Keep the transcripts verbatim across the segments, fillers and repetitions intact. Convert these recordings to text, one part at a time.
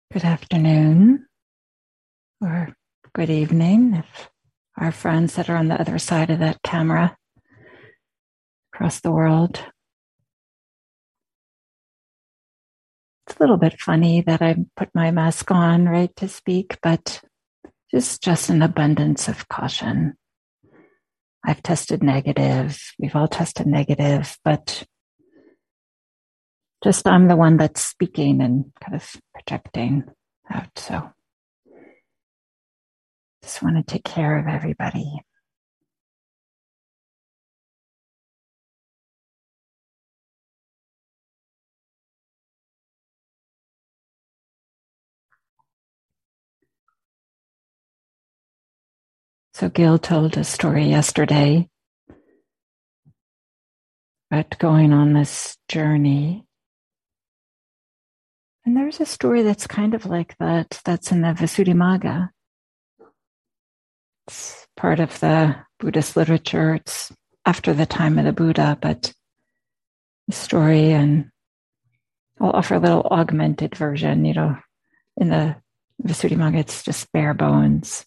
Good afternoon or good evening if our friends that are on the other side of that camera across the world. It's a little bit funny that I put my mask on, right, to speak, but just just an abundance of caution. I've tested negative. We've all tested negative, but just I'm the one that's speaking and kind of projecting out. So just want to take care of everybody. So Gil told a story yesterday about going on this journey. And there's a story that's kind of like that, that's in the Visuddhimagga. It's part of the Buddhist literature. It's after the time of the Buddha, but the story, and I'll offer a little augmented version, you know, in the Visuddhimagga, it's just bare bones.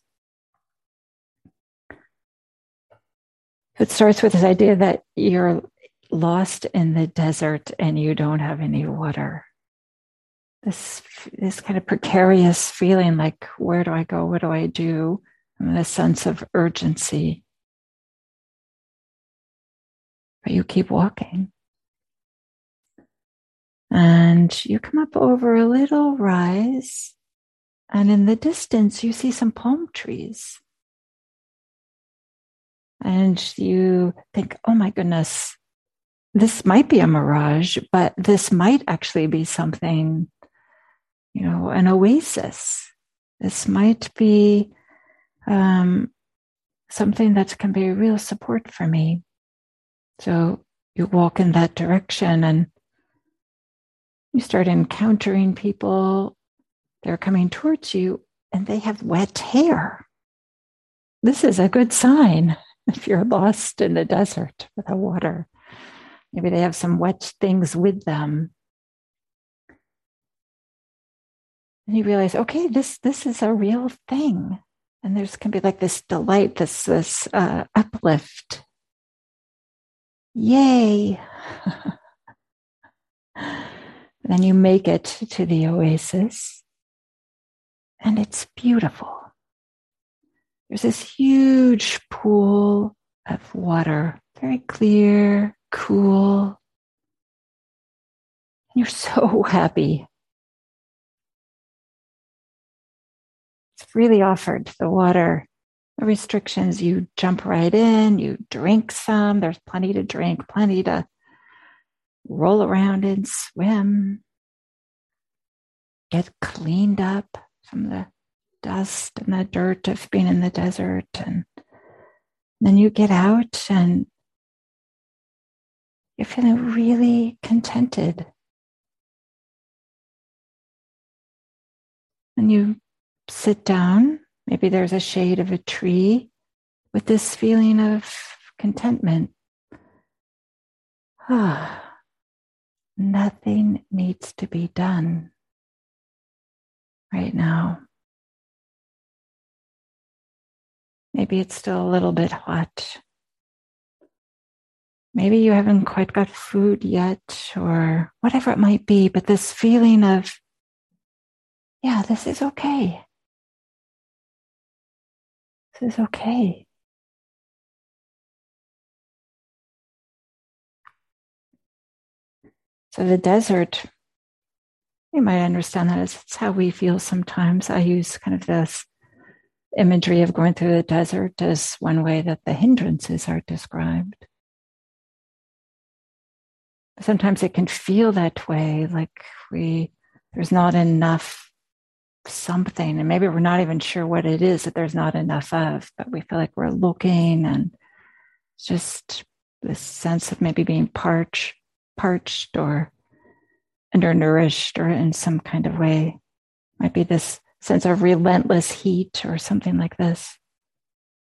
It starts with this idea that you're lost in the desert and you don't have any water. This, this kind of precarious feeling like, where do I go? What do I do? And a sense of urgency. But you keep walking. And you come up over a little rise. And in the distance, you see some palm trees. And you think, oh my goodness, this might be a mirage, but this might actually be something, you know, an oasis. This might be um, something that can be a real support for me. So you walk in that direction and you start encountering people. They're coming towards you and they have wet hair. This is a good sign if you're lost in the desert without water. Maybe they have some wet things with them. And you realize, okay, this this is a real thing. And there's can be like this delight, this, this uh, uplift. Yay. Then you make it to the oasis. And it's beautiful. There's this huge pool of water, very clear, cool. And you're so happy. It's freely offered, the water. No restrictions. You jump right in, you drink some. There's plenty to drink, plenty to roll around and swim. Get cleaned up from the dust and the dirt of being in the desert. And then you get out and you're feeling really contented. And you sit down, maybe there's a shade of a tree with this feeling of contentment. Ah, nothing needs to be done right now. Maybe it's still a little bit hot. Maybe you haven't quite got food yet, or whatever it might be, but this feeling of, yeah, this is okay. This is okay. So the desert, you might understand that as it's how we feel sometimes. I use kind of this imagery of going through the desert as one way that the hindrances are described. Sometimes it can feel that way, like we there's not enough something, and maybe we're not even sure what it is that there's not enough of, but we feel like we're looking, and it's just this sense of maybe being parched, parched or undernourished, or in some kind of way. Might be this sense of relentless heat or something like this.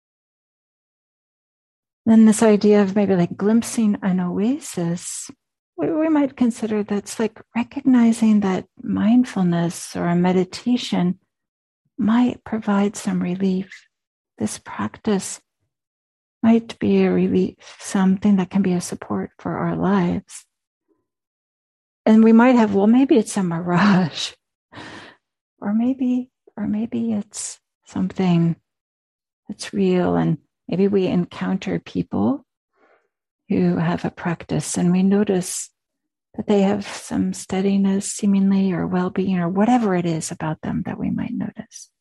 Then this idea of maybe like glimpsing an oasis we, we might consider that's like recognizing that mindfulness or a meditation might provide some relief. This practice might be a relief, something that can be a support for our lives. And we might have, well, maybe it's a mirage, or maybe, or maybe it's something that's real. And maybe we encounter people who have a practice and we notice that they have some steadiness, seemingly, or well-being, or whatever it is about them that we might notice.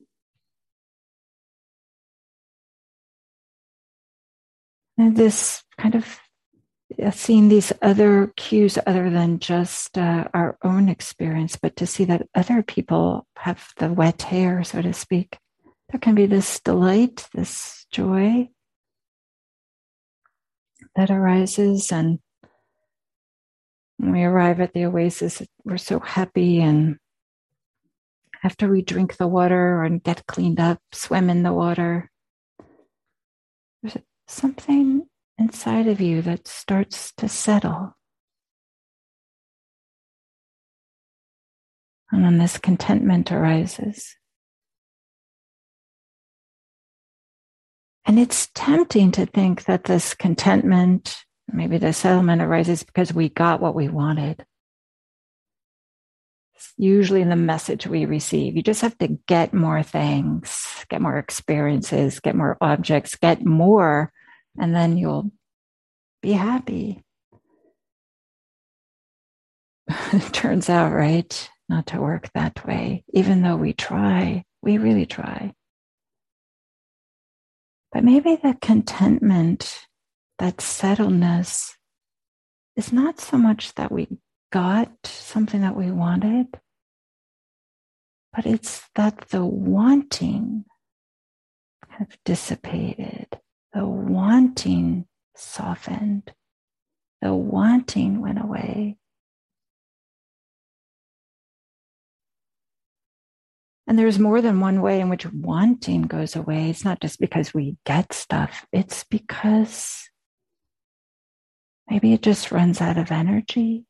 And this kind of uh, seeing these other cues other than just uh, our own experience, but to see that other people have the wet hair, so to speak. There can be this delight, this joy that arises. And when we arrive at the oasis, we're so happy. And after we drink the water and get cleaned up, swim in the water, there's something inside of you that starts to settle. And then this contentment arises. And it's tempting to think that this contentment, maybe the settlement, arises because we got what we wanted. It's usually the message we receive. You just have to get more things, get more experiences, get more objects, get more, and then you'll be happy. It turns out, right, not to work that way. Even though we try, we really try. But maybe the contentment, that settledness, is not so much that we got something that we wanted, but it's that the wanting kind of dissipated, the wanting softened, the wanting went away. And there's more than one way in which wanting goes away. It's not just because we get stuff. It's because maybe it just runs out of energy.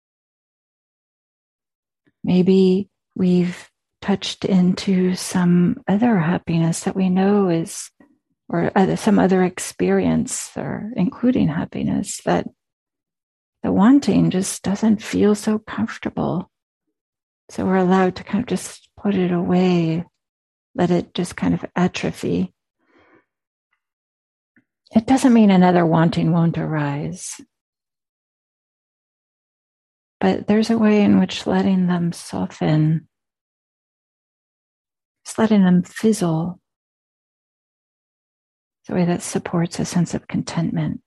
Maybe we've touched into some other happiness that we know is, or other, some other experience, or including happiness, that the wanting just doesn't feel so comfortable. So we're allowed to kind of just put it away, let it just kind of atrophy. It doesn't mean another wanting won't arise. But there's a way in which letting them soften, just letting them fizzle, is a way that supports a sense of contentment,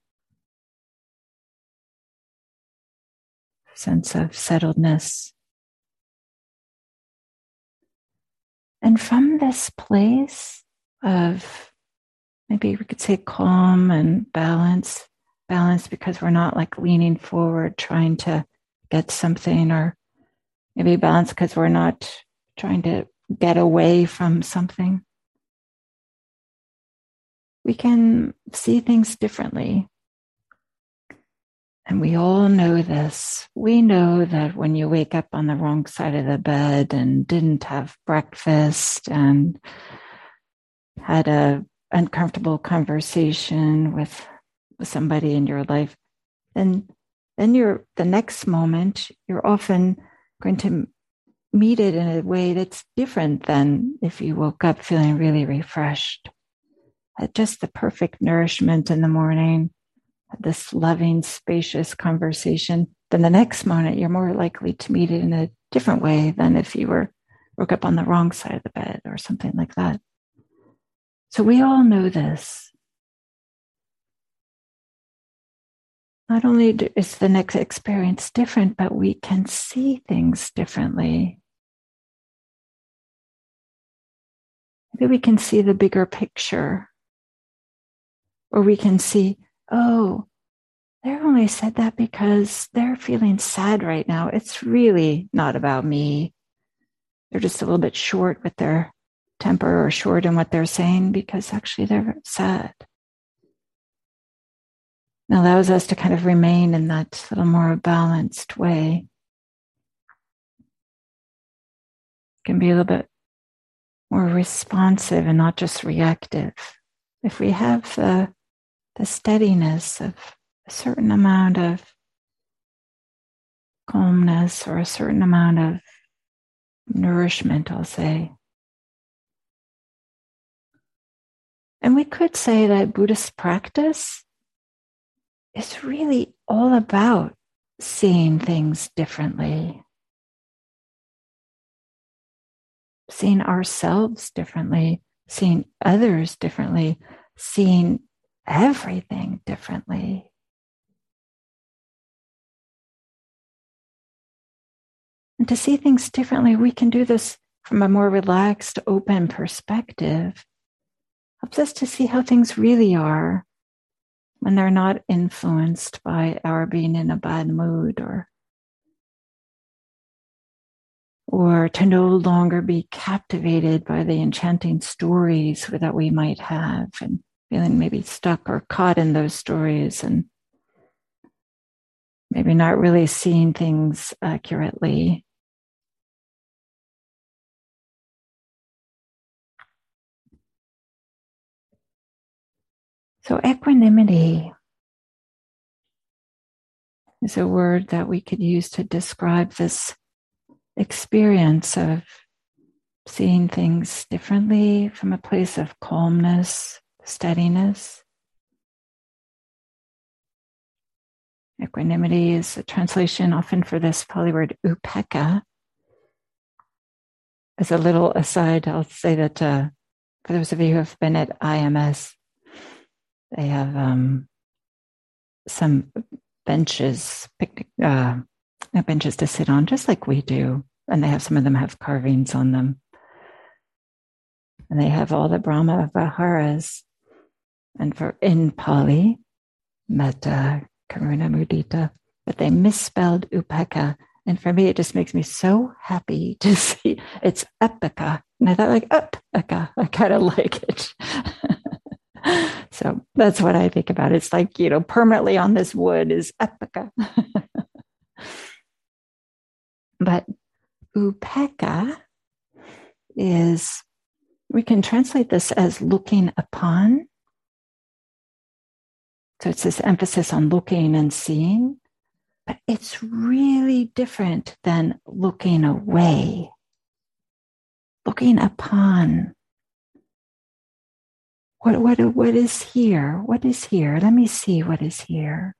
a sense of settledness. And from this place of, maybe we could say calm and balance, balance because we're not like leaning forward trying to get something, or maybe balance because we're not trying to get away from something. We can see things differently. And we all know this. We know that when you wake up on the wrong side of the bed and didn't have breakfast and had a uncomfortable conversation with, with somebody in your life, then then you're the next moment you're often going to meet it in a way that's different than if you woke up feeling really refreshed. Had just the perfect nourishment in the morning, this loving, spacious conversation, then the next moment you're more likely to meet it in a different way than if you were woke up on the wrong side of the bed or something like that. So we all know this. Not only is the next experience different, but we can see things differently. Maybe we can see the bigger picture, or we can see, oh, they only said that because they're feeling sad right now. It's really not about me. They're just a little bit short with their temper, or short in what they're saying because actually they're sad. It allows us to kind of remain in that little more balanced way. It can be a little bit more responsive and not just reactive. If we have the, the steadiness of a certain amount of calmness or a certain amount of nourishment, I'll say. And we could say that Buddhist practice is really all about seeing things differently, seeing ourselves differently, seeing others differently, seeing everything differently. And to see things differently, we can do this from a more relaxed, open perspective. Helps us to see how things really are when they're not influenced by our being in a bad mood, or or to no longer be captivated by the enchanting stories that we might have and feeling maybe stuck or caught in those stories and maybe not really seeing things accurately. So equanimity is a word that we could use to describe this experience of seeing things differently from a place of calmness, steadiness. Equanimity is a translation often for this Pali word upekkha. As a little aside, I'll say that uh, for those of you who have been at I M S, they have um, some benches, picnic uh, benches to sit on, just like we do. And they have, some of them have carvings on them. And they have all the Brahma Viharas. And for in Pali, Metta, Karuna, Mudita, but they misspelled upekkha. And for me, it just makes me so happy to see it's epika. And I thought, like, upaka, I kind of like it. So that's what I think about. It's like, you know, permanently on this wood is epika. But upekkha is, we can translate this as looking upon. So it's this emphasis on looking and seeing, but it's really different than looking away. Looking upon. What, what, what is here? What is here? Let me see what is here.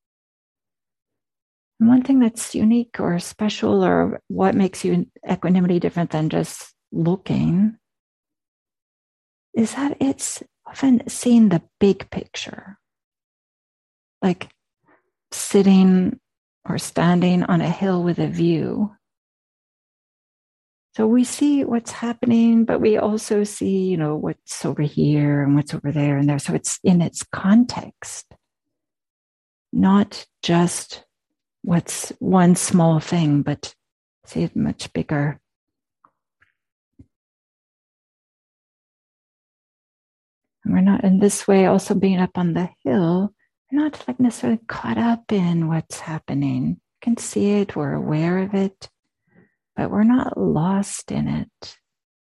And one thing that's unique or special, or what makes you equanimity different than just looking, is that it's often seeing the big picture. Like sitting or standing on a hill with a view. So we see what's happening, but we also see, you know, what's over here and what's over there and there. So it's in its context, not just what's one small thing, but see it much bigger. And we're not in this way, also being up on the hill, we're not like necessarily caught up in what's happening. We can see it, we're aware of it, but we're not lost in it.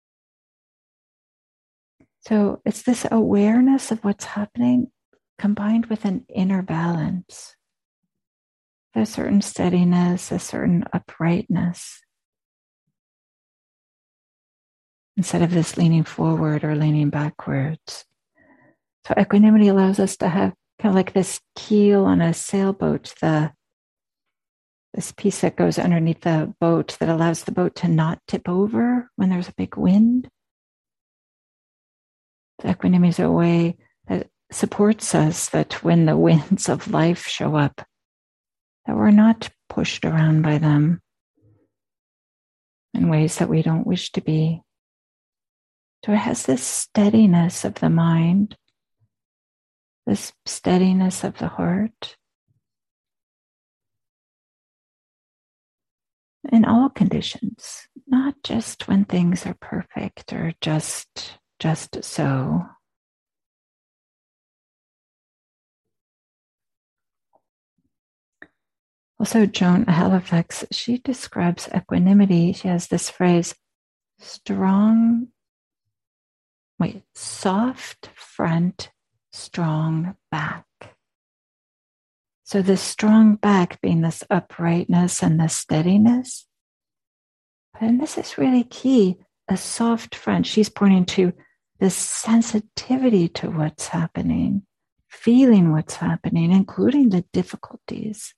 So it's this awareness of what's happening combined with an inner balance, a certain steadiness, a certain uprightness. Instead of this leaning forward or leaning backwards. So equanimity allows us to have kind of like this keel on a sailboat, the this piece that goes underneath the boat that allows the boat to not tip over when there's a big wind. The equanimity is a way that supports us, that when the winds of life show up, that we're not pushed around by them in ways that we don't wish to be. So it has this steadiness of the mind, this steadiness of the heart. In all conditions, not just when things are perfect or just, just so. Also, Joan Halifax, she describes equanimity. She has this phrase, strong, wait, soft front, strong back. So this strong back being this uprightness and this steadiness. And this is really key, a soft front. She's pointing to this sensitivity to what's happening, feeling what's happening, including the difficulties.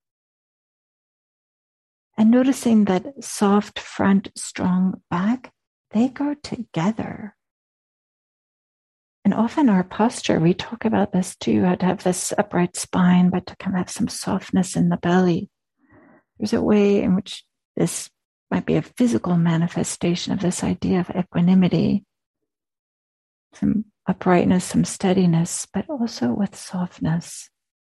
And noticing that soft front, strong back, they go together. And often our posture, we talk about this too, how to have this upright spine, but to kind of have some softness in the belly. There's a way in which this might be a physical manifestation of this idea of equanimity, some uprightness, some steadiness, but also with softness.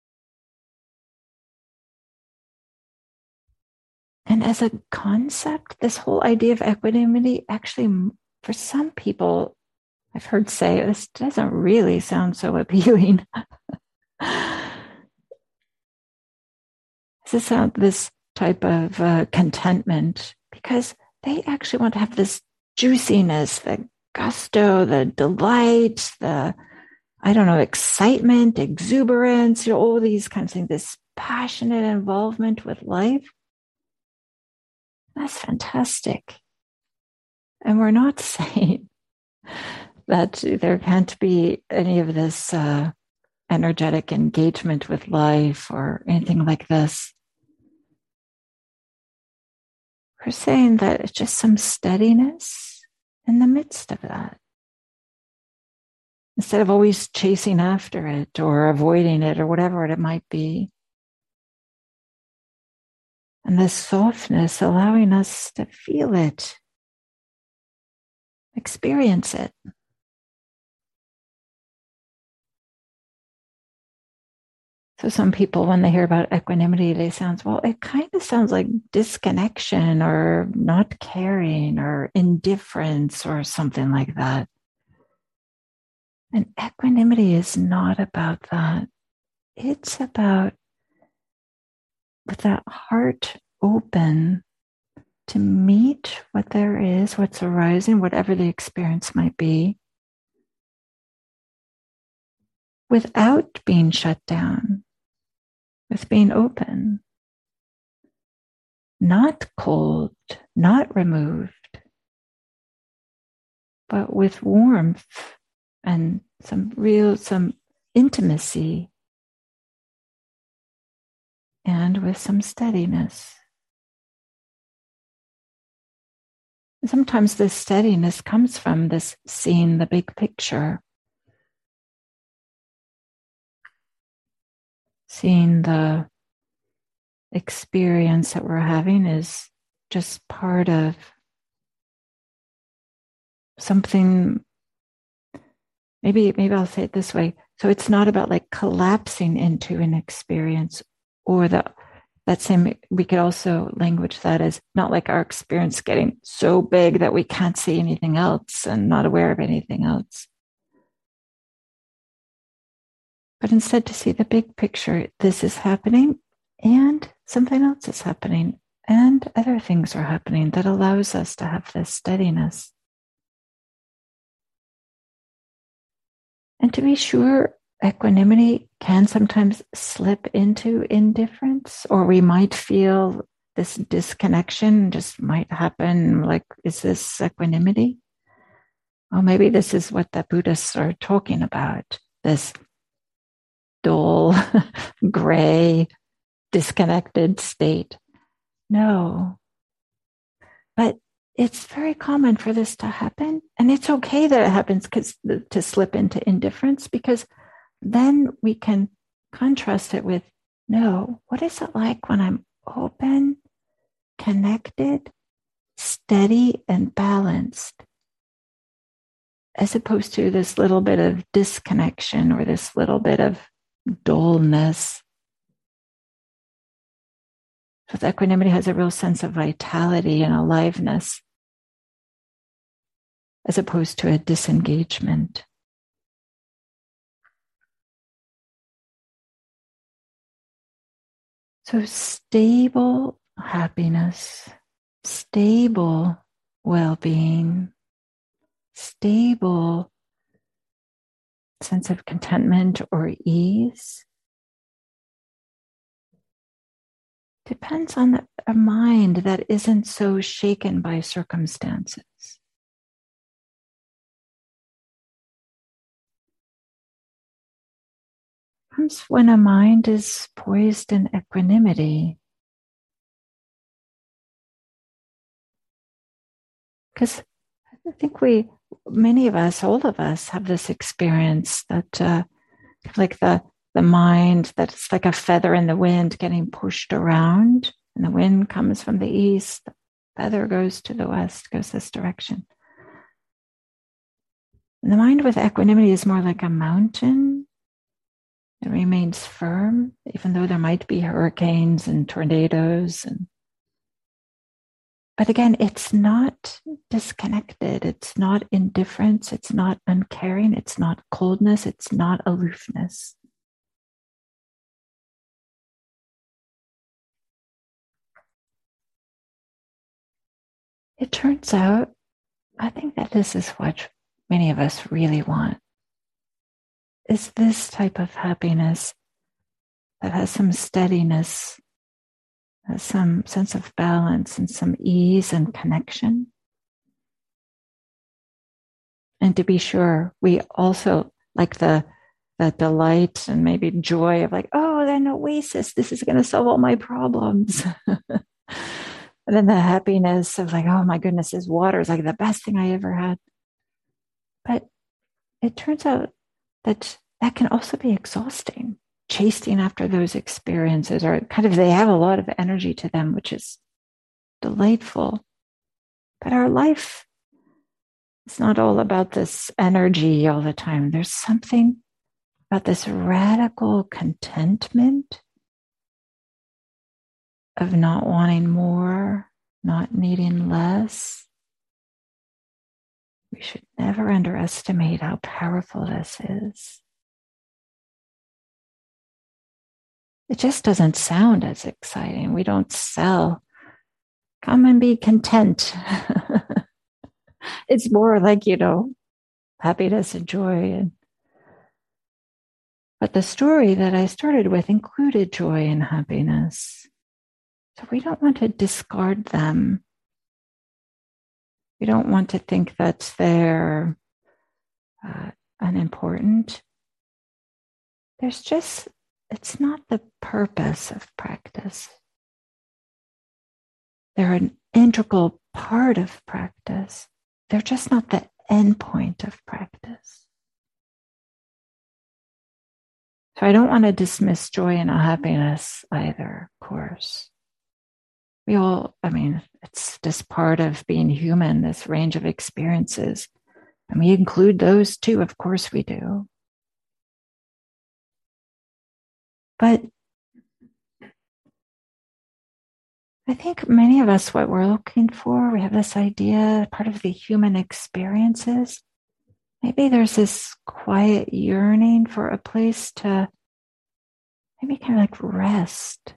And as a concept, this whole idea of equanimity, actually, for some people, I've heard say, this doesn't really sound so appealing. This is this type of uh, contentment, because they actually want to have this juiciness, the gusto, the delight, the, I don't know, excitement, exuberance, you know, all these kinds of things, this passionate involvement with life. That's fantastic. And we're not saying that there can't be any of this uh, energetic engagement with life or anything like this. We're saying that it's just some steadiness in the midst of that. Instead of always chasing after it or avoiding it or whatever it might be. And this softness allowing us to feel it, experience it. So some people, when they hear about equanimity, they sound, well, it kind of sounds like disconnection or not caring or indifference or something like that. And equanimity is not about that. It's about with that heart open to meet what there is, what's arising, whatever the experience might be, without being shut down, with being open, not cold, not removed, but with warmth and some real, some intimacy, and with some steadiness. And sometimes this steadiness comes from this seeing the big picture, seeing the experience that we're having is just part of something. Maybe, maybe I'll say it this way. So it's not about like collapsing into an experience, or the that same, we could also language that as not like our experience getting so big that we can't see anything else and not aware of anything else. But instead to see the big picture, this is happening and something else is happening and other things are happening that allows us to have this steadiness. And to be sure, equanimity can sometimes slip into indifference, or we might feel this disconnection just might happen. Like, is this equanimity? Well, maybe this is what the Buddhists are talking about, this dull, gray, disconnected state. No. But it's very common for this to happen. And it's okay that it happens because to slip into indifference, because then we can contrast it with, no, what is it like when I'm open, connected, steady, and balanced, as opposed to this little bit of disconnection or this little bit of dullness. So equanimity has a real sense of vitality and aliveness, as opposed to a disengagement. So stable happiness, stable well-being, stable sense of contentment or ease depends on the, a mind that isn't so shaken by circumstances. Comes when a mind is poised in equanimity. Because I think we, many of us, all of us, have this experience that, uh, like the the mind that's like a feather in the wind getting pushed around, and the wind comes from the east, the feather goes to the west, goes this direction. And the mind with equanimity is more like a mountain. It remains firm, even though there might be hurricanes and tornadoes. And but again, it's not disconnected. It's not indifference. It's not uncaring. It's not coldness. It's not aloofness. It turns out, I think that this is what many of us really want, is this type of happiness that has some steadiness, has some sense of balance and some ease and connection. And to be sure, we also like the the delight and maybe joy of like, oh, an oasis, this is going to solve all my problems. And then the happiness of like, oh my goodness, this water is like the best thing I ever had. But it turns out that that can also be exhausting, chasing after those experiences, or kind of they have a lot of energy to them, which is delightful. But our life is not all about this energy all the time. There's something about this radical contentment of not wanting more, not needing less. We should never underestimate how powerful this is. It just doesn't sound as exciting. We don't sell, come and be content. It's more like, you know, happiness and joy. And but the story that I started with included joy and happiness. So we don't want to discard them. We don't want to think that they're uh, unimportant. There's just, it's not the purpose of practice. They're an integral part of practice. They're just not the end point of practice. So I don't want to dismiss joy and happiness either, of course. We all, I mean, it's just part of being human, this range of experiences. And we include those too, of course we do. But I think many of us, what we're looking for, we have this idea, part of the human experiences. Maybe there's this quiet yearning for a place to maybe kind of like rest.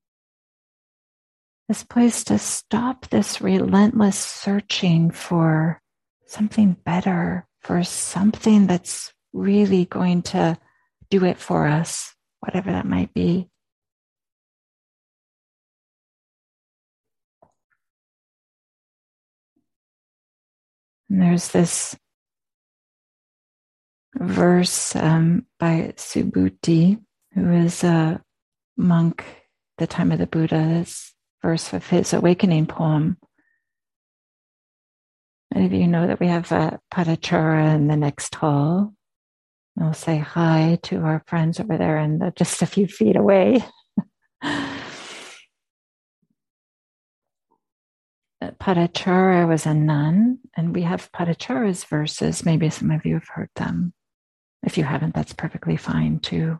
This place to stop this relentless searching for something better, for something that's really going to do it for us, whatever that might be. And there's this verse um, by Subhuti, who is a monk at the time of the Buddha. This verse of his awakening poem. Many of you know that we have uh, Padachara in the next hall. We'll say hi to our friends over there and uh, just a few feet away. Padachara was a nun, and we have Padachara's verses. Maybe some of you have heard them. If you haven't, that's perfectly fine too.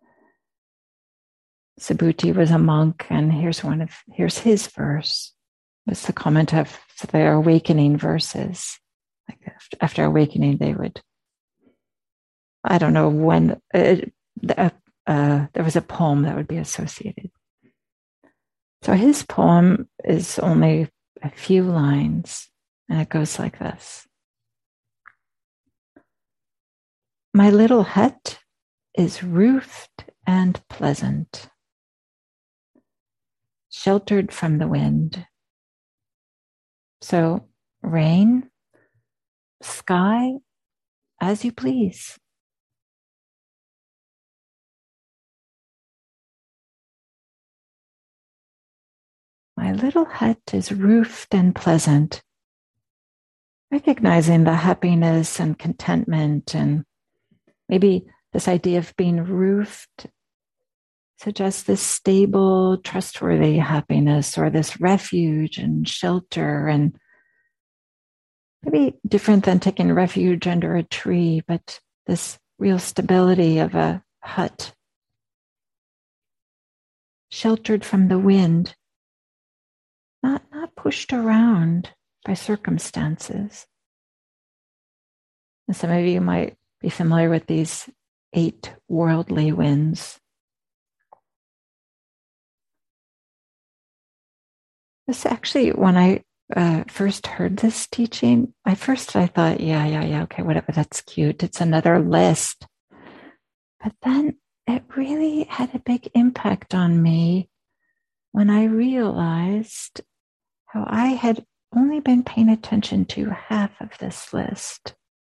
Subhuti was a monk, and here's one of here's his verse. It's the comment of their awakening verses. Like after, after awakening, they would. I don't know when uh, uh, uh, there was a poem that would be associated. So his poem is only a few lines, and it goes like this. My little hut is roofed and pleasant, sheltered from the wind. So rain, sky, as you please. My little hut is roofed and pleasant, recognizing the happiness and contentment, and maybe this idea of being roofed suggests this stable, trustworthy happiness, or this refuge and shelter, and maybe different than taking refuge under a tree, but this real stability of a hut, sheltered from the wind, not, not pushed around by circumstances. And some of you might be familiar with these eight worldly winds. This actually, when I uh, first heard this teaching, I first I thought, yeah, yeah, yeah, okay, whatever, that's cute. It's another list. But then it really had a big impact on me when I realized how I had only been paying attention to half of this list.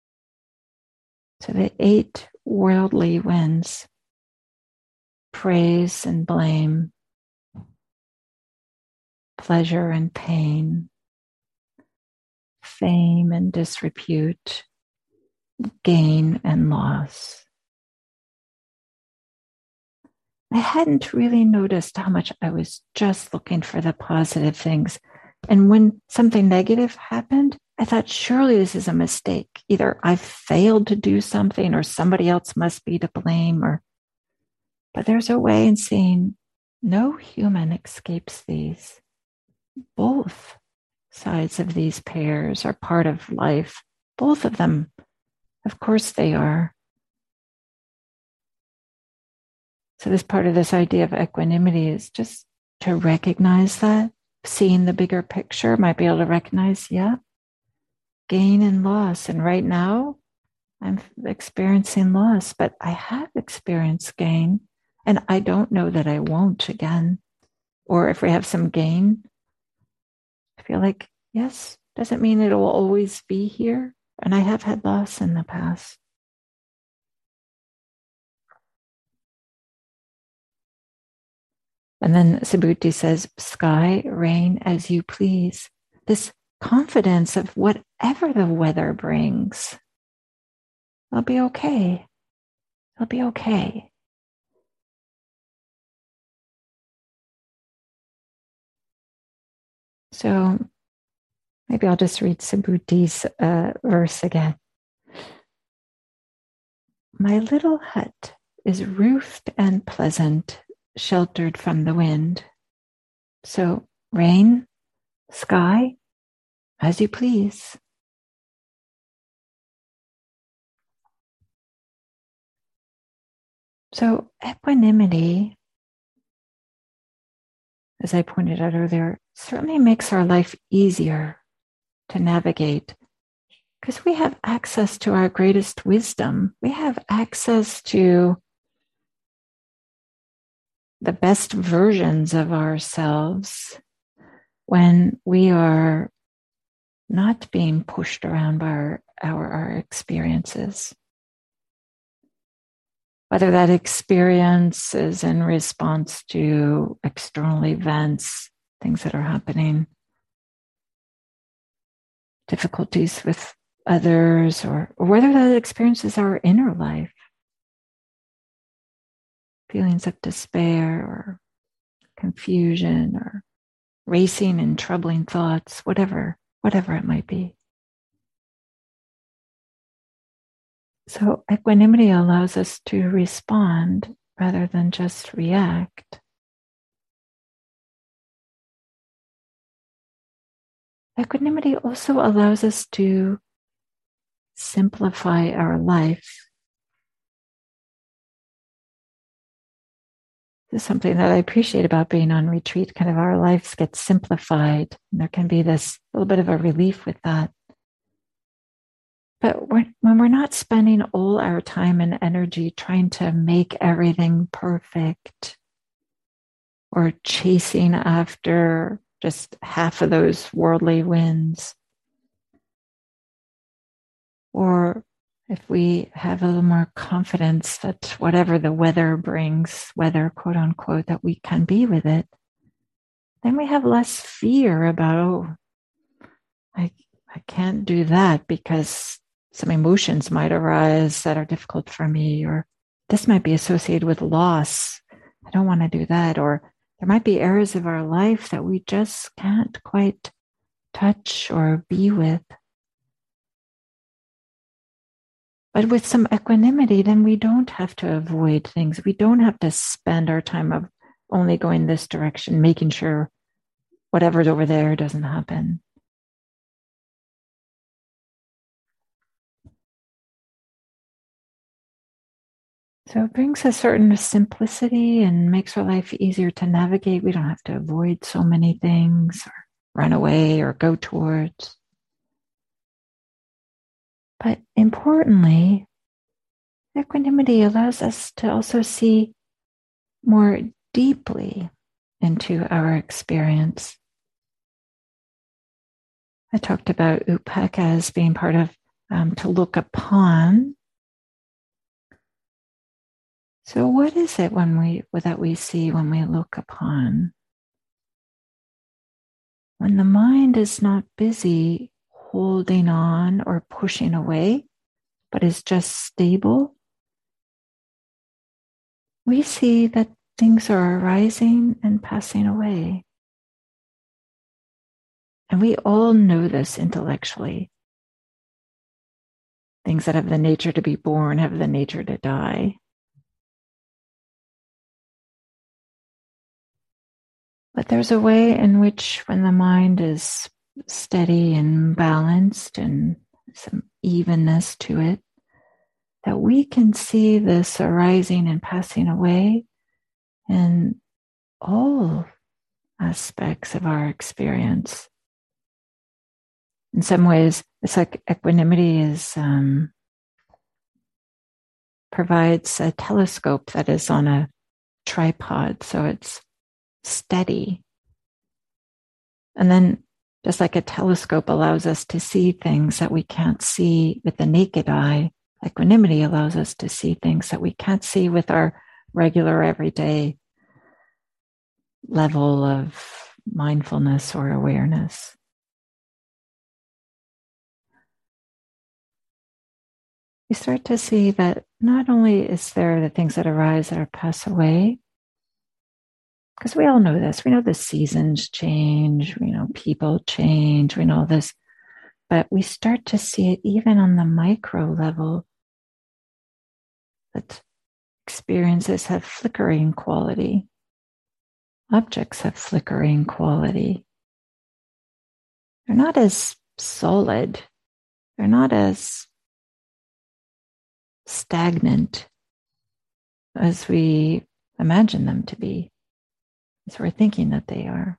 So the eight worldly winds, praise and blame, pleasure and pain, fame and disrepute, gain and loss. I hadn't really noticed how much I was just looking for the positive things. And when something negative happened, I thought, surely this is a mistake. Either I failed to do something or somebody else must be to blame. Or, but there's a way in seeing no human escapes these. Both sides of these pairs are part of life. Both of them, of course they are. So this part of this idea of equanimity is just to recognize that, seeing the bigger picture, might be able to recognize, yeah, gain and loss. And right now, I'm experiencing loss, but I have experienced gain, and I don't know that I won't again. Or if we have some gain, I feel like, yes, doesn't mean it will always be here. And I have had loss in the past. And then Subhuti says, sky, rain, as you please. This confidence of whatever the weather brings, I'll be okay. I'll be okay. So maybe I'll just read Subhuti's uh, verse again. My little hut is roofed and pleasant, sheltered from the wind. So rain, sky, as you please. So equanimity, as I pointed out earlier, certainly makes our life easier to navigate because we have access to our greatest wisdom. We have access to the best versions of ourselves when we are not being pushed around by our, our, our experiences. Whether that experience is in response to external events, things that are happening, difficulties with others, or, or whether that experience is our inner life, feelings of despair or confusion or racing and troubling thoughts, whatever, whatever it might be. So equanimity allows us to respond rather than just react. Equanimity also allows us to simplify our life. This is something that I appreciate about being on retreat. Kind of our lives get simplified. And there can be this little bit of a relief with that. But when we're not spending all our time and energy trying to make everything perfect or chasing after just half of those worldly wins, or if we have a little more confidence that whatever the weather brings, weather, quote unquote, that we can be with it, then we have less fear about, oh, I, I can't do that because some emotions might arise that are difficult for me, or this might be associated with loss. I don't want to do that. Or there might be areas of our life that we just can't quite touch or be with. But with some equanimity, then we don't have to avoid things. We don't have to spend our time of only going this direction, making sure whatever's over there doesn't happen. So it brings a certain simplicity and makes our life easier to navigate. We don't have to avoid so many things or run away or go towards. But importantly, equanimity allows us to also see more deeply into our experience. I talked about upekkha as being part of um, to look upon. So what is it when we that we see when we look upon? When the mind is not busy holding on or pushing away, but is just stable, we see that things are arising and passing away. And we all know this intellectually. Things that have the nature to be born have the nature to die. But there's a way in which when the mind is steady and balanced and some evenness to it, that we can see this arising and passing away in all aspects of our experience. In some ways, it's like equanimity is um, provides a telescope that is on a tripod, so it's steady. And then just like a telescope allows us to see things that we can't see with the naked eye, equanimity allows us to see things that we can't see with our regular everyday level of mindfulness or awareness. We start to see that not only is there the things that arise that are pass away, because we all know this. We know the seasons change, we know people change, we know this. But we start to see it even on the micro level, that experiences have flickering quality. Objects have flickering quality. They're not as solid. They're not as stagnant as we imagine them to be, as we're thinking that they are.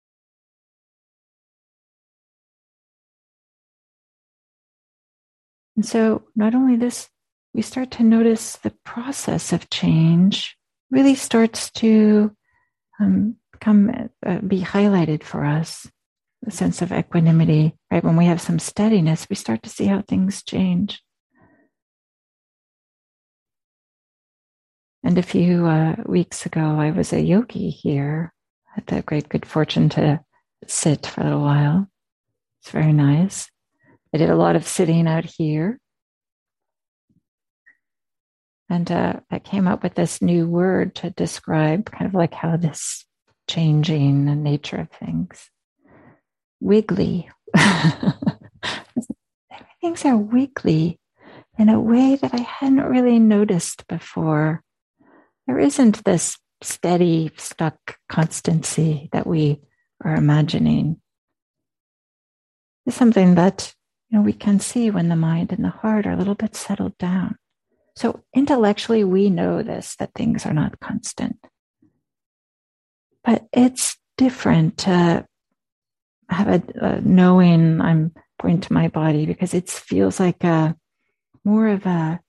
And so not only this, we start to notice the process of change really starts to um, come uh, be highlighted for us. The sense of equanimity, right? When we have some steadiness, we start to see how things change. And a few uh, weeks ago, I was a yogi here. I had the great good fortune to sit for a little while. It's very nice. I did a lot of sitting out here. And uh, I came up with this new word to describe kind of like how this changing the nature of things. Wiggly. Things are wiggly in a way that I hadn't really noticed before. There isn't this steady, stuck constancy that we are imagining. It's something that, you know, we can see when the mind and the heart are a little bit settled down. So intellectually, we know this, that things are not constant. But it's different to have a, a knowing. I'm pointing to my body because it feels like a more of a,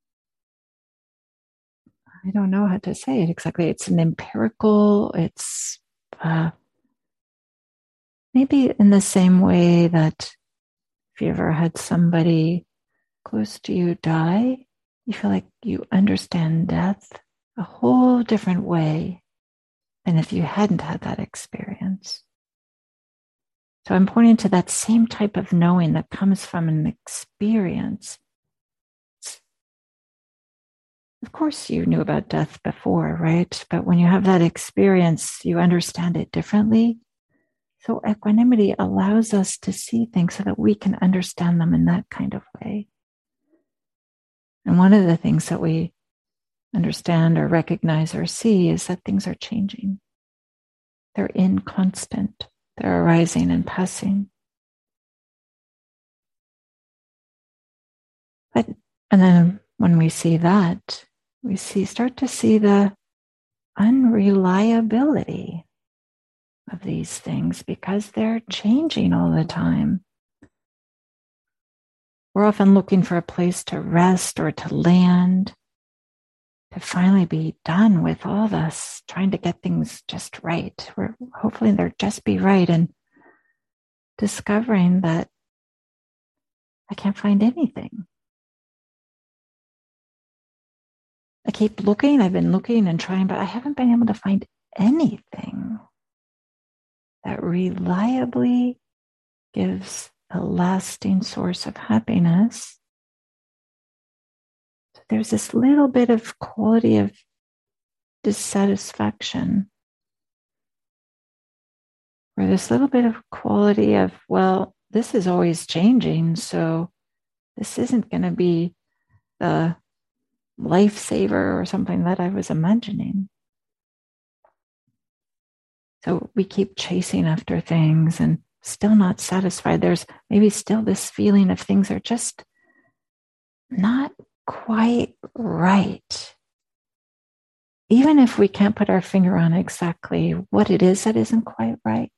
I don't know how to say it exactly. It's an empirical, it's uh, maybe in the same way that if you ever had somebody close to you die, you feel like you understand death a whole different way than if you hadn't had that experience. So I'm pointing to that same type of knowing that comes from an experience. Of course, you knew about death before, right? But when you have that experience, you understand it differently. So equanimity allows us to see things so that we can understand them in that kind of way. And one of the things that we understand or recognize or see is that things are changing. They're inconstant. They're arising and passing. But, and then when we see that, we see start to see the unreliability of these things because they're changing all the time. We're often looking for a place to rest or to land, to finally be done with all this, trying to get things just right. We're hopefully they'll just be right, and discovering that I can't find anything. I keep looking, I've been looking and trying, but I haven't been able to find anything that reliably gives a lasting source of happiness. There's this little bit of quality of dissatisfaction, or this little bit of quality of, well, this is always changing, so this isn't going to be the lifesaver or something that I was imagining. So we keep chasing after things and still not satisfied. There's maybe still this feeling of things are just not quite right. Even if we can't put our finger on exactly what it is that isn't quite right.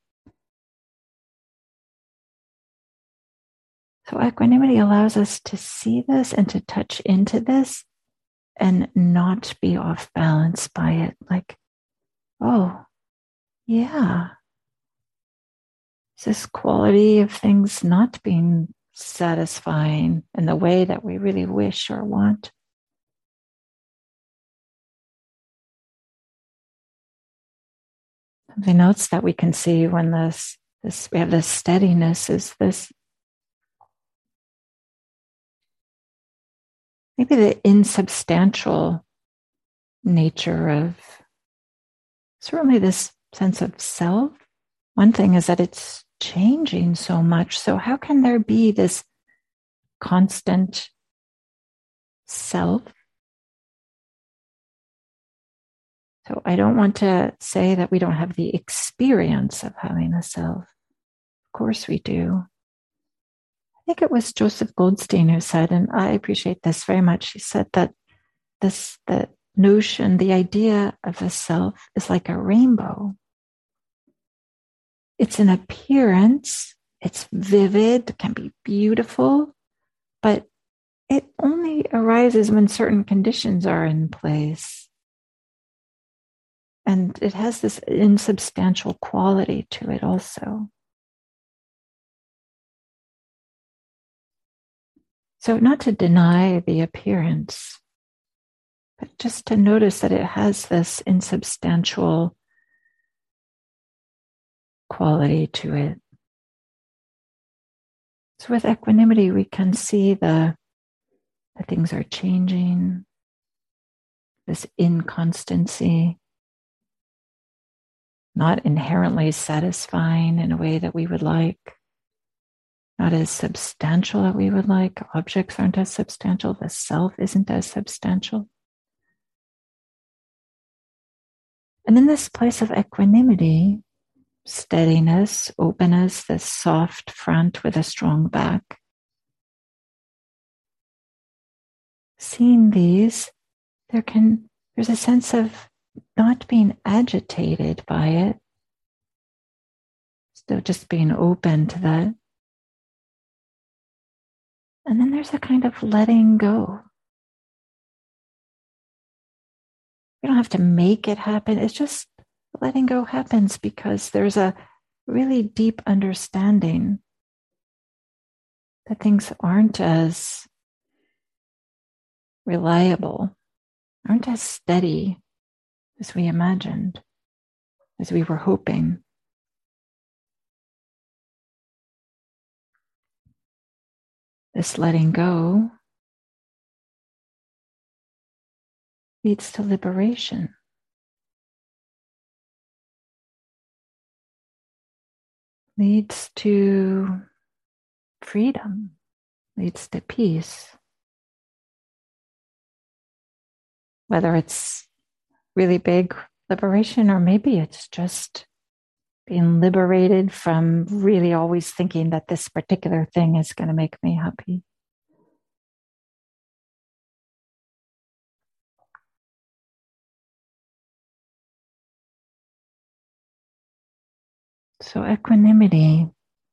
So equanimity allows us to see this and to touch into this and not be off balance by it. Like, oh, yeah. It's this quality of things not being satisfying in the way that we really wish or want. Something else that we can see when this, this we have this steadiness is this maybe the insubstantial nature of certainly this sense of self. One thing is that it's changing so much. So how can there be this constant self? So I don't want to say that we don't have the experience of having a self. Of course we do. I think it was Joseph Goldstein who said, and I appreciate this very much, he said that this the notion, the idea of a self is like a rainbow. It's an appearance, it's vivid, can be beautiful, but it only arises when certain conditions are in place. And it has this insubstantial quality to it also. So not to deny the appearance, but just to notice that it has this insubstantial quality to it. So with equanimity, we can see the, the things are changing, this inconstancy, not inherently satisfying in a way that we would like, not as substantial that we would like. Objects aren't as substantial. The self isn't as substantial. And in this place of equanimity, steadiness, openness, this soft front with a strong back, seeing these, there can, there's a sense of not being agitated by it, still just being open to that. And then there's a kind of letting go. You don't have to make it happen. It's just letting go happens because there's a really deep understanding that things aren't as reliable, aren't as steady as we imagined, as we were hoping. This letting go leads to liberation. Leads to freedom, leads to peace. Whether it's really big liberation or maybe it's just being liberated from really always thinking that this particular thing is going to make me happy. So equanimity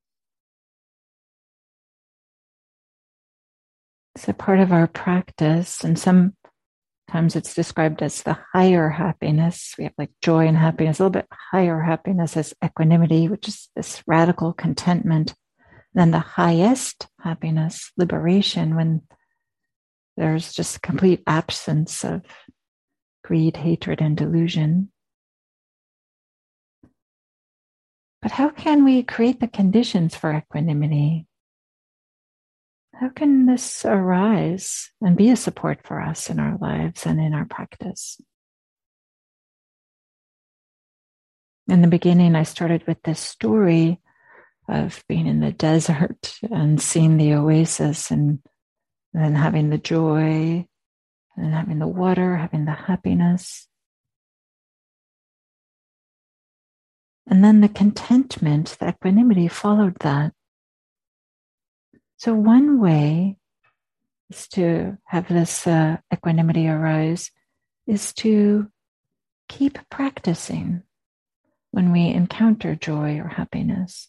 is a part of our practice, and sometimes it's described as the higher happiness. We have like joy and happiness. A little bit higher happiness is equanimity, which is this radical contentment. Then the highest happiness, liberation, when there's just complete absence of greed, hatred, and delusion. But how can we create the conditions for equanimity? How can this arise and be a support for us in our lives and in our practice? In the beginning, I started with this story of being in the desert and seeing the oasis and then having the joy and having the water, having the happiness. And then the contentment, the equanimity followed that. So one way is to have this uh, equanimity arise is to keep practicing when we encounter joy or happiness.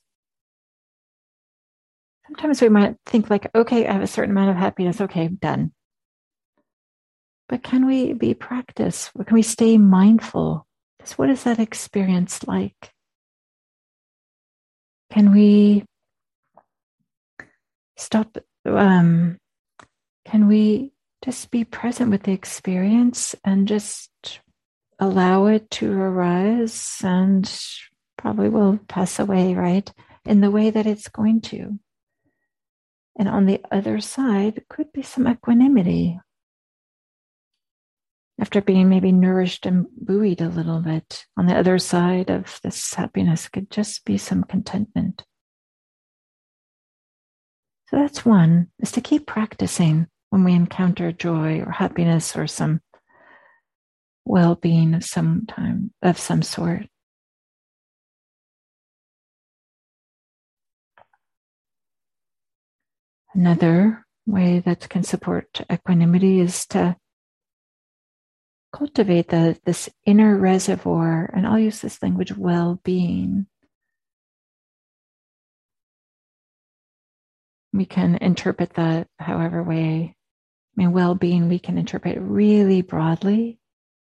Sometimes we might think like, okay, I have a certain amount of happiness. Okay, done. But can we be practice? Can we stay mindful? Just what is that experience like? Can we stop? Um, can we just be present with the experience and just allow it to arise and probably will pass away, right? In the way that it's going to. And on the other side could be some equanimity. After being maybe nourished and buoyed a little bit, on the other side of this happiness could just be some contentment. So that's one, is to keep practicing when we encounter joy or happiness or some well-being of some time, of some sort. Another way that can support equanimity is to cultivate the, this inner reservoir, and I'll use this language, well-being. We can interpret that however way. I mean, well-being, we can interpret really broadly.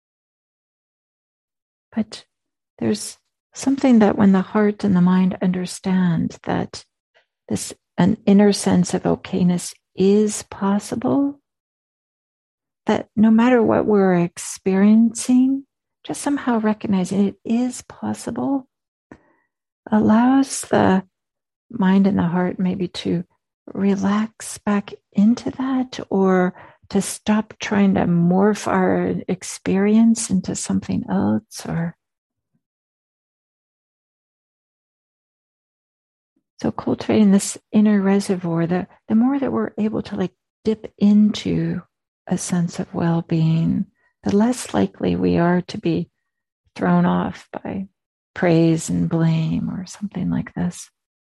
But there's something that when the heart and the mind understand that this an inner sense of okayness is possible, that no matter what we're experiencing, just somehow recognizing it is possible, allows the mind and the heart maybe to relax back into that, or to stop trying to morph our experience into something else. Or so cultivating this inner reservoir, the, the more that we're able to like dip into a sense of well-being, the less likely we are to be thrown off by praise and blame or something like this.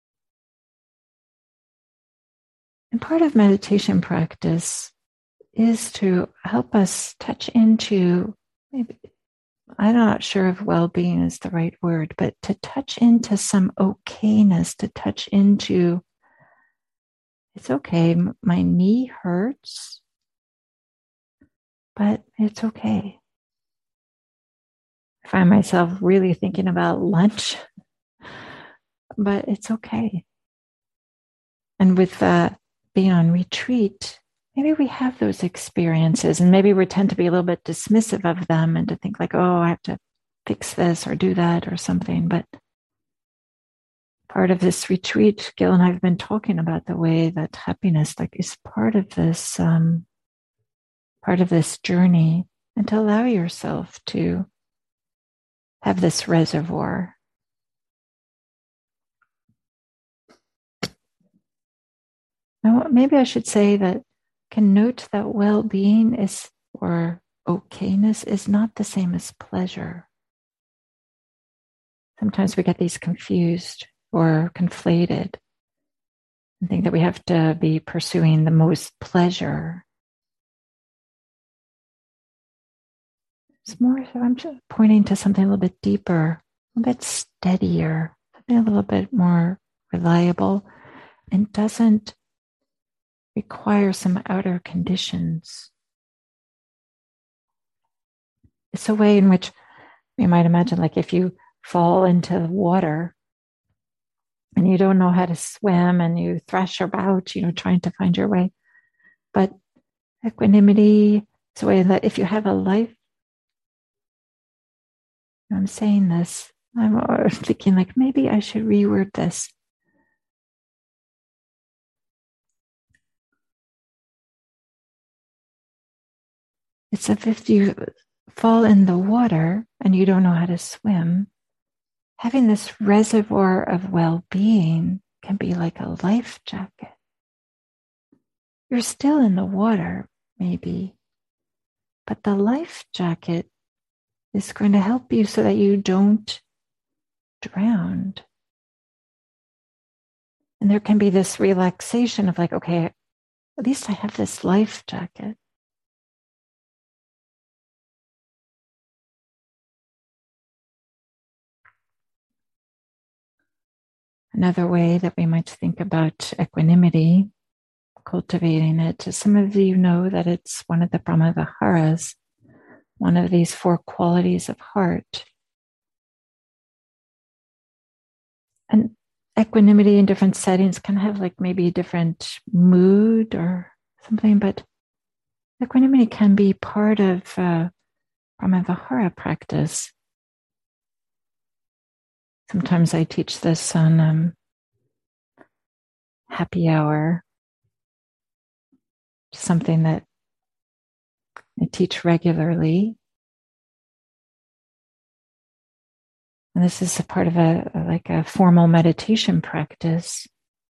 And part of meditation practice is to help us touch into maybe I'm not sure if well-being is the right word, but to touch into some okayness, to touch into, it's okay, my knee hurts, but it's okay. I find myself really thinking about lunch, but it's okay. And with uh, being on retreat, maybe we have those experiences and maybe we tend to be a little bit dismissive of them and to think like, oh, I have to fix this or do that or something. But part of this retreat, Gil and I have been talking about the way that happiness like is part of this, um, part of this journey, and to allow yourself to have this reservoir. Now, maybe I should say that can note that well-being is, or okayness is not the same as pleasure. Sometimes we get these confused or conflated and think that we have to be pursuing the most pleasure. It's more, so I'm just pointing to something a little bit deeper, a little bit steadier, something a little bit more reliable, and doesn't require some outer conditions. It's a way in which you might imagine, like if you fall into the water and you don't know how to swim and you thrash about, you know, trying to find your way. But equanimity is a way that if you have a life, I'm saying this, I'm thinking like maybe I should reword this. It's as if you fall in the water and you don't know how to swim. Having this reservoir of well-being can be like a life jacket. You're still in the water, maybe, but the life jacket is going to help you so that you don't drown. And there can be this relaxation of like, okay, at least I have this life jacket. Another way that we might think about equanimity, cultivating it, some of you know that it's one of the Brahmaviharas, one of these four qualities of heart. And equanimity in different settings can have like maybe a different mood or something, but equanimity can be part of uh, Brahmavihara practice. Sometimes I teach this on um, happy hour, something that I teach regularly. And this is a part of a like a formal meditation practice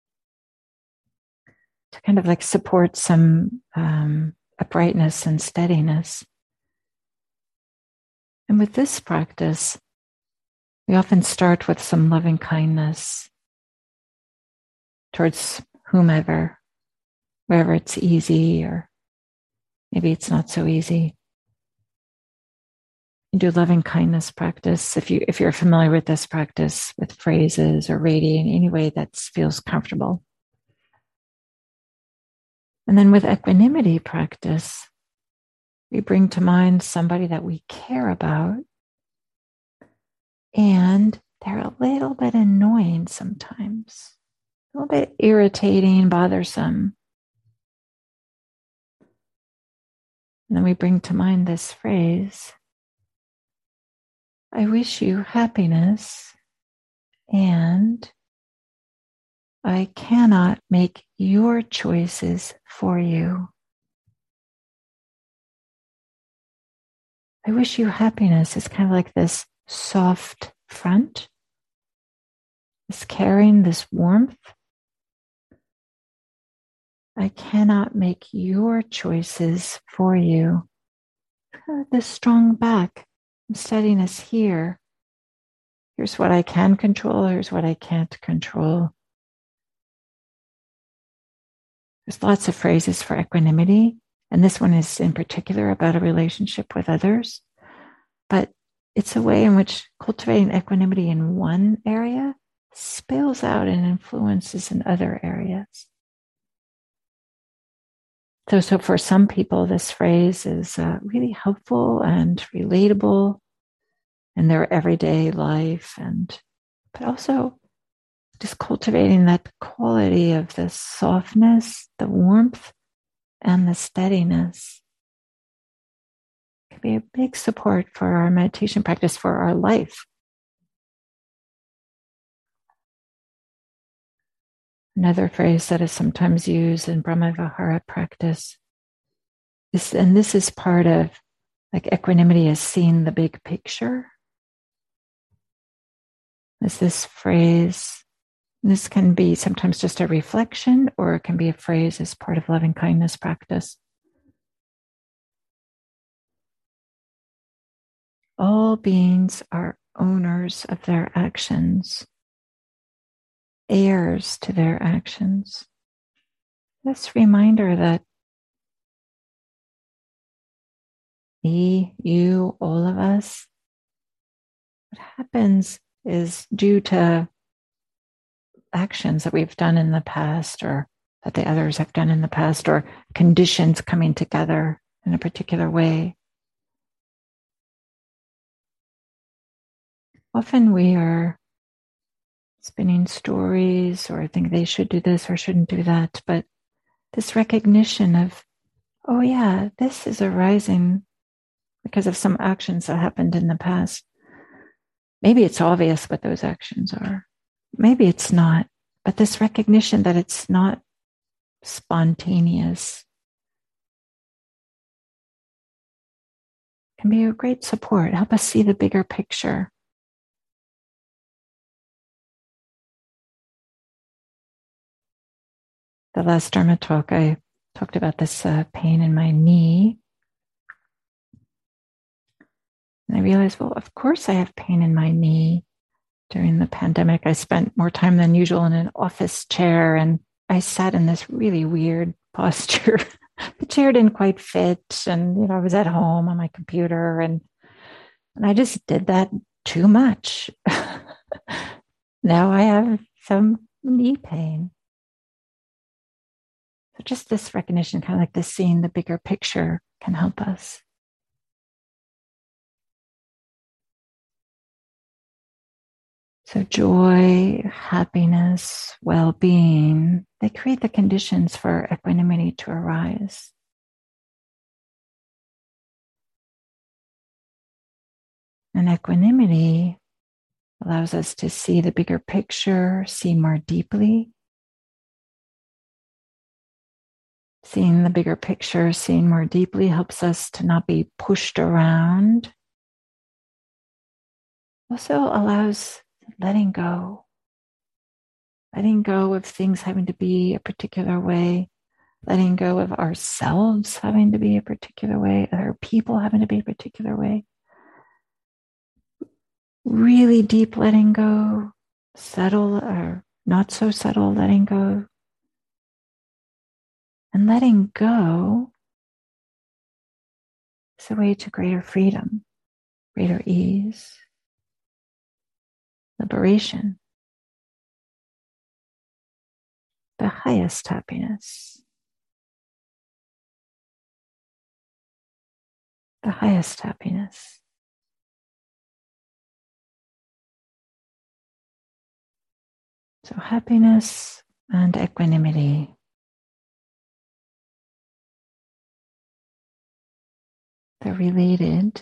to kind of like support some um, uprightness and steadiness. And with this practice, we often start with some loving kindness towards whomever, wherever it's easy or maybe it's not so easy. You do loving kindness practice if you if you're familiar with this practice with phrases or radiating any way that feels comfortable. And then with equanimity practice, we bring to mind somebody that we care about, and they're a little bit annoying sometimes, a little bit irritating, bothersome. And then we bring to mind this phrase, I wish you happiness, and I cannot make your choices for you. I wish you happiness is kind of like this soft front, this caring, this warmth. I cannot make your choices for you. This strong back. I'm setting us here. Here's what I can control. Here's what I can't control. There's lots of phrases for equanimity, and this one is in particular about a relationship with others. But it's a way in which cultivating equanimity in one area spills out and influences in other areas. So, so for some people, this phrase is uh, really helpful and relatable in their everyday life, and but also just cultivating that quality of the softness, the warmth, and the steadiness can be a big support for our meditation practice, for our life. Another phrase that is sometimes used in Brahmavihara practice is, and this is part of like equanimity, is seeing the big picture. Is this phrase, this can be sometimes just a reflection, or it can be a phrase as part of loving kindness practice. All beings are owners of their actions, heirs to their actions. This reminder that me, you, all of us, what happens is due to actions that we've done in the past, or that the others have done in the past, or conditions coming together in a particular way. Often we are spinning stories or think they should do this or shouldn't do that, but this recognition of, oh yeah, this is arising because of some actions that happened in the past. Maybe it's obvious what those actions are. Maybe it's not. But this recognition that it's not spontaneous can be a great support. Help us see the bigger picture. The last Dharma talk, I talked about this uh, pain in my knee. And I realized, well, of course I have pain in my knee. During the pandemic, I spent more time than usual in an office chair, and I sat in this really weird posture. The chair didn't quite fit, and you know, I was at home on my computer, and and I just did that too much. Now I have some knee pain. So just this recognition, kind of like this seeing the bigger picture, can help us. So joy, happiness, well-being, they create the conditions for equanimity to arise. And equanimity allows us to see the bigger picture, see more deeply. Seeing the bigger picture, seeing more deeply helps us to not be pushed around. Also allows letting go. Letting go of things having to be a particular way. Letting go of ourselves having to be a particular way. Other people having to be a particular way. Really deep letting go. Subtle or not so subtle letting go. And letting go is a way to greater freedom, greater ease, liberation, the highest happiness, the highest happiness. So happiness and equanimity. They're related,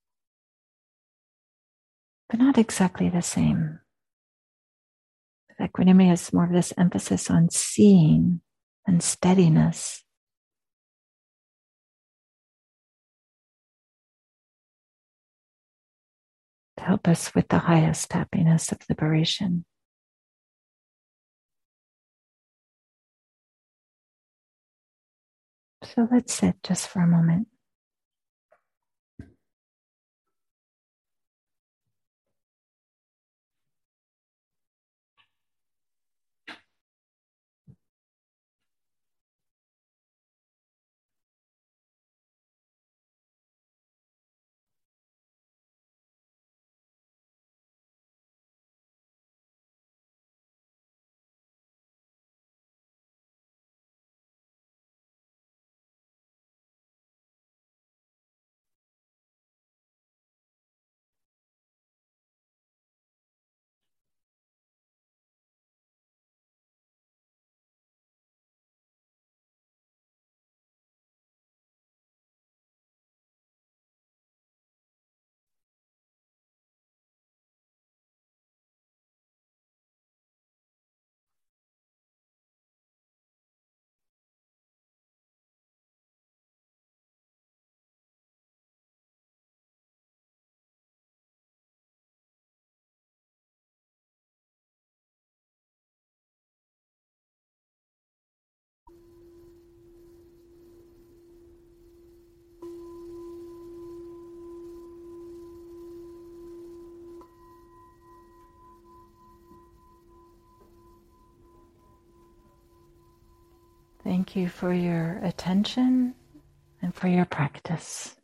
but not exactly the same. Equanimity has more of this emphasis on seeing and steadiness. To help us with the highest happiness of liberation. So let's sit just for a moment. thank you for your attention and for your practice.